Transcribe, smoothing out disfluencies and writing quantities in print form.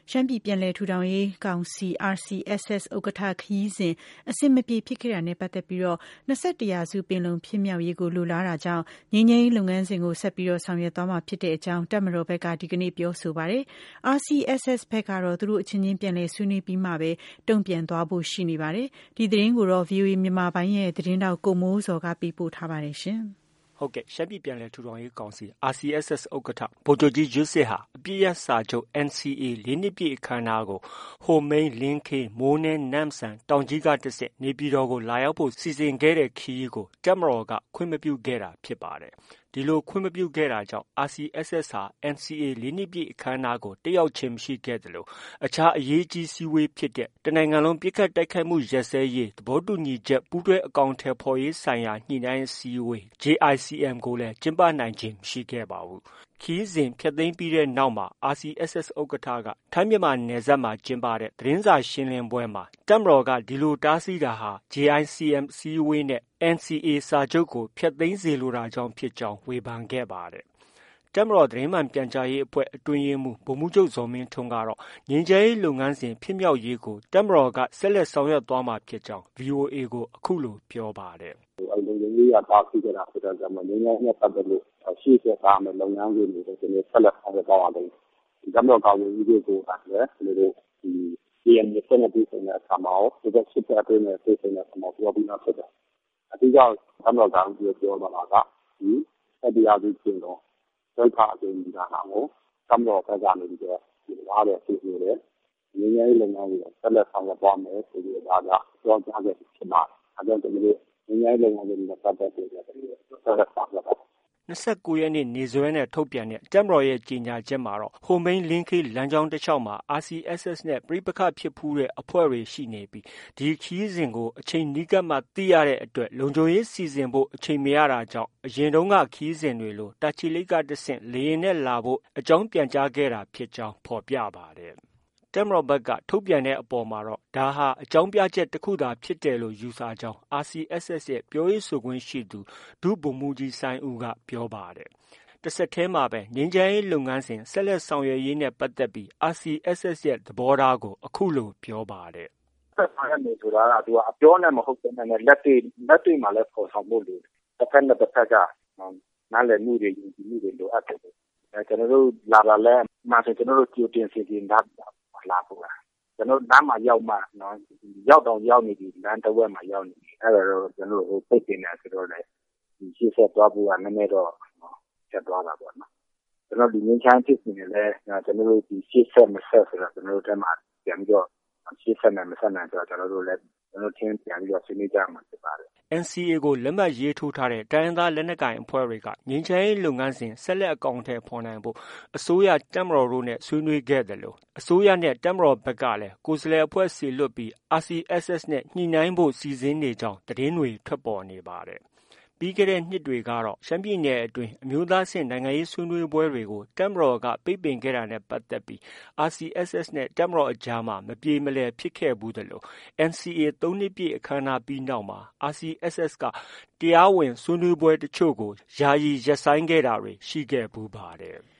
ရှမ်းပြည်ပြန်လည်ထူထောင်ရေးကောင်စီ RCSS ဥက္ကဋ္ဌခရီးစဉ်အဆင်မပြေဖြစ်ခဲ့တာနဲ့ပတ်သက်ပြီး21ရာစုပင်လုံဖြစ်မြောက်ရေးကိုလိုလားတာကြောင့်ငြိမ်းချမ်းရေးလုပ်ငန်းစဉ်ကိုဆက်ပြီးဆောင်ရွက်သွားမှာဖြစ်တဲ့အကြောင်းတပ်မတော်ဘက်ကဒီကနေ့ပြောဆိုပါတယ်။ RCSS ဘက်ကတော့သူတို့အချင်းချင်းပြန်လည်ဆွေးနွေးပြီးမှပဲတုံ့ပြန်သွားဖို့ရှိနေပါတယ်။ ဒီသတင်းကိုတော့ VOA မြန်မာပိုင်းရဲ့သတင်းထောက်ကိုမိုးဇော်ကပေးပို့ထားပါတယ်။ရှမ်းပြည်ပြန်လည်ထူထောင်ရေးကောင်စီ RCSS ဥက္ကဋ္ဌ ဗိုလ်ချုပ်ကြီးယွတ်စစ်ဟာ အပစ်ရပ်စာချုပ် NCA ၄ နှစ်ပြည့်အခမ်းအနားကို ဟိုမိန်း-လင်းခေး-မိုးနဲ-နမ့်ဆန်-တောင်ကြီးကတဆင့် နေပြည်တော်ကို လာရောက်ဖို့ စီစဉ်ခဲ့တဲ့ခရီးကို တပ်မတော်က ခွင့်မပြုခဲ့တာဖြစ်ပါတယ်။ ဒီလိုခွင့်မပြုခဲ့တာကြောင့် RCSS ဟာ NCA ၄ နှစ်ပြည့်အခမ်းအနားကို တက်ရောက်ခြင်းမရှိခဲ့သလို အခြားအရေးကြီးအစည်းအဝေးဖြစ်တဲ့ တစ်နိုင်ငံလုံးပစ်ခတ်တိုက်ခိုက်မှုရပ်စဲရေးသဘောတူညီချက်ပူးတွဲအကောင်အထည်ဖော်ရေးဆိုင်ရာညှိနှိုင်းအစည်းအဝေး JICM ကိုလည်း ကျင်းပနိုင်ခြင်းမရှိခဲ့ပါဘူး။ ခရီးစဉ်ဖျက်သိမ်းပြီးနောက်မှာ RCSS ဥက္ကဋ္ဌက ထိုင်းမြန်မာနယ်စပ်မှာကျင်းပတဲ့ သတင်းစာရှင်းလင်းပွဲမှာ တပ်မတော်က ဒီလိုတားဆီးတာဟာ JICM အစည်းအဝေးနဲ့ NCA စာချုပ်ကို ဖျက်သိမ်းစေလိုတာကြောင့်ဖြစ်ကြောင်း ဝေဖန်ခဲ့ပါတယ်။ တပ်မတော်သတင်းမှန်ပြန်ကြားရေးအဖွဲ့အတွင်းရေးမှူး ဗိုလ်မှူးချုပ်ဇော်မင်းထွန်းကတော့ ငြိမ်းချမ်းရေးလုပ်ငန်းစဉ်ဖြစ်မြောက်ရေးကို တပ်မတော်က ဆက်လက်ဆောင်ရွက်သွားမှာဖြစ်ကြောင်း VOA ကို အခုလို ပြောပါတယ်။ “လုံခြုံရေးအရတားဆီးခဲ့တာဖြစ်တဲ့အတွက် ငြိမ်းချမ်းရေးနဲ့ပတ်သက်လို့ရှေ့ဆက်သွားမယ့်လုပ်ငန်းစဉ်တွေကို ဆက်လက်ဆောင်ရွက်သွားပါလိမ့်မယ်။ တပ်မတော်ကာကွယ်ရေးဦးစီးချုပ်ကိုယ်တိုင်လည်း KNU အဖွဲ့နဲ့တွေ့ဆုံတဲ့အခါမှာရော ဟိုဘက် ၈ ဖွဲ့အတွင်းနဲ့တွေ့ဆုံတဲ့အခါမှာပြောပြီးသားဖြစ်တယ်။ အဓိက တပ်မတော်ကာကွယ်ရေးဦးစီးချုပ်ပြောသွားတာက တတိယအကြိမ်ပင်လုံစတုတ္ထအကြိမ်ညီလာခံကို တပ်မတော်ဘက်ကနေပြီးတော့ လိုလားတယ်ကြိုဆိုတယ်။ ငြိမ်းချမ်းရေးလုပ်ငန်းစဉ်ကိုဆက်လက်ဆောင်ရွက်သွားမယ်ဆိုပြီးတော့ပြောကြားခဲ့ပြီးဖြစ်ပါတယ်။ ဒါကြောင့်ငြိမ်းချမ်းရေးလုပ်ငန်းစဉ်နဲ့ပတ်သက်ပြီးဆက်လက်ဆောင်ရွက်သွားပါမယ်။” 29 ရက်နေ့ နေ့စွဲနဲ့ ထုတ်ပြန်တဲ့ တပ်မတော်ရဲ့ကြေညာချက်မှာတော့ ဟိုမိန်း-လင်းခေးလမ်းကြောင်းတလျှောက်မှာ RCSS နဲ့ ပဋိပက္ခဖြစ်ဖူးတဲ့အဖွဲ့တွေရှိနေပြီး ဒီခရီးစဉ်ကို အချိန်နီးကပ်မှ သိရတဲ့အတွက် လုံခြုံရေးစီစဉ်ဖို့ အချိန်မရတာကြောင့် အရင်တုန်းက ခရီးစဉ်တွေလို တာချီလိတ်ကတဆင့် လေယာဉ်နဲ့လာဖို့ အကြောင်းပြန်ကြားခဲ့တာဖြစ်ကြောင်း ဖော်ပြပါတယ်။ တပ်မတော်ဘက်က ထုတ်ပြန်တဲ့အပေါ်မှာတော့ ဒါဟာ အကြောင်းပြချက်တစ်ခုသာဖြစ်တယ်လို့ ယူဆကြောင်း RCSS ရဲ့ ပြောရေးဆိုခွင့်ရှိသူ ဒုဗိုလ်မှူးကြီးစိုင်းဦးက ပြောပါတယ်။ တဆက်တည်းမှာပဲ ငြိမ်းချမ်းရေးလုပ်ငန်းစဉ်ဆက်လက်ဆောင်ရွက်ရေးနဲ့ပတ်သက်ပြီး RCSS ရဲ့ သဘောထားကို အခုလို ပြောပါတယ်။ “ဆက်ဆောင်ရွက်မယ်ဆိုတာက အပြောနဲ့မဟုတ်ဘဲနဲ့လက်တွေ့မှာလည်းဖော်ဆောင်ဖို့လိုတယ်။ တစ်ဘက်နဲ့တစ်ဘက်က နားလည်မှုတွေ ယုံကြည်မှုတွေလိုအပ်တယ်။ ကျနော်တို့လာတာလည်း အမှန်ဆိုကြိုတင်စီစဉ်ထားပြီးသားလာဖို့ရာ။ ကျနော်တို့နားမှာရောက်မှ ရောက်တောင်ရောက်နေပြီလမ်းတဝက်မှာရောက်နေပြီ အဲဒါတော့ကျနော်တို့ပိတ်ပင်တယ်ဆိုတော့လည်း ရှေ့ဆက်သွားဖို့ကနည်းနည်းတော့ခက်သွားတာပေါ့နော်။ ဒီငြိမ်းချမ်းရေးဖြစ်စဉ်တွေလည်းရှေ့ဆက်မဆက်ဆိုတာ ကျနော်တို့ထဲမှာပြန်ပြီးတော့ ရှေ့ဆက်နိုင်မဆက်နိုင်ဆိုတာကျနော်တို့ချင်းပြန်ပြီးတော့ဆွေးနွေးကြရမှာဖြစ်ပါတယ်။” NCA ကို လက်မှတ်ရေးထိုးထားတဲ့ တိုင်းရင်းသားလက်နက်ကိုင်အဖွဲ့တွေက ငြိမ်းချမ်းရေးလုပ်ငန်းစဉ်ဆက်လက်အကောင်အထည်ဖော်နိုင်ဖို့ အစိုးရ၊ တပ်မတော်တို့နဲ့ ဆွေးနွေးခဲ့သလို အစိုးရနဲ့ တပ်မတော်ဘက်ကလည်း ကိုယ်စားလှယ်အဖွဲ့စေလွှတ်ပြီး RCSS နဲ့ ညှိနှိုင်းဖို့ စီစဉ်နေကြောင်း သတင်းတွေ ထွက်ပေါ်နေပါတယ်။ ပြီးခဲ့တဲ့နှစ်တွေကတော့ ရှမ်းပြည်နယ်အတွင်း အမျိုးသားအဆင့်နိုင်ငံရေးဆွေးနွေးပွဲတွေကို တပ်မတော်က ပိတ်ပင်ခဲ့တာနဲ့ပတ်သက်ပြီး RCSS နဲ့ တပ်မတော်အကြားမှာ မပြေမလည်ဖြစ်ခဲ့ဖူးသလို NCA ၃ နှစ်ပြည့်အခမ်းအနားပြီးနောက်မှာ RCSS က တရားဝင်ဆွေးနွေးပွဲတချို့ကို ယာယီရပ်ဆိုင်းခဲ့တာတွေ ရှိခဲ့ဖူးပါတယ်။